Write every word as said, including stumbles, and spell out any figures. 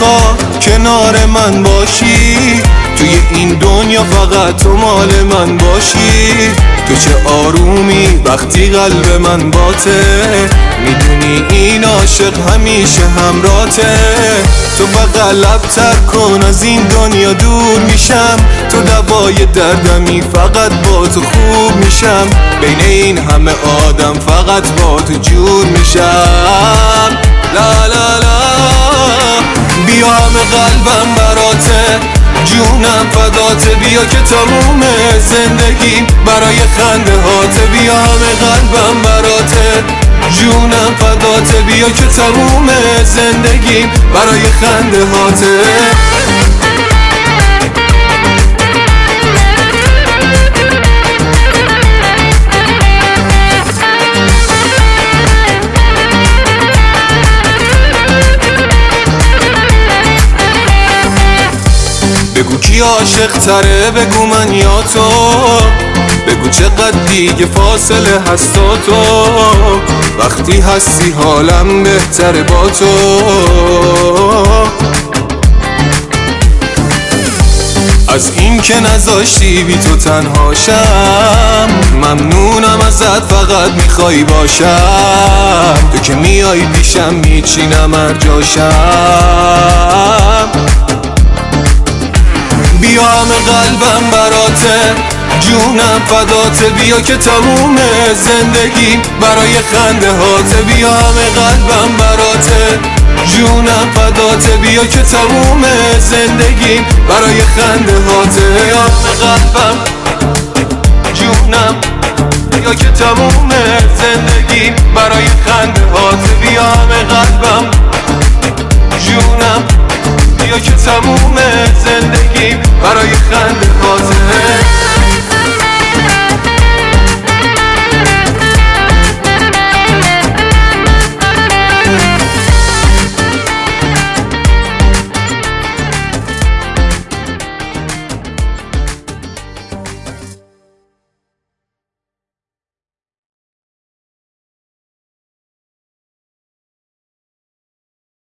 میخواد کنار من باشی، توی این دنیا فقط تو مال من باشی. تو چه آرومی وقتی قلب من باته، میدونی این عاشق همیشه همراته. تو فقط لب‌تر کن از این دنیا دور میشم، تو دوای دردمی فقط با تو خوب میشم. بین این همه آدم فقط با تو جور میشم. لا لا لا بیا همه قلبم براته، جونم فداته، بیا که تموم زندگیم برای خنده هاته. بیا همه قلبم براته، جونم فداته، بیا که تموم زندگیم برای خنده هاته. بگو کی عاشق تره، بگو من یا تو، بگو چقدر دیگه فاصله هست تا تو. وقتی هستی حالم بهتره با تو. از این که نذاشتی بی تو تنهاشم، ممنونم ازت فقط میخوای باشم. تو که میای پیشم میچینم هر جاشم. بیا همه قلبم براته، جونم فداته، بیا که تموم زندگیم برای خنده هاته. بیا همه قلبم براته، جونم فداته، بیا که تموم زندگیم برای خنده هاته. بیا همه قلبم جونم، بیا که تموم زندگیم برای خنده هاته. بیا همه قلبم جونم، بیا که تموم زندگیم برای خنده ها.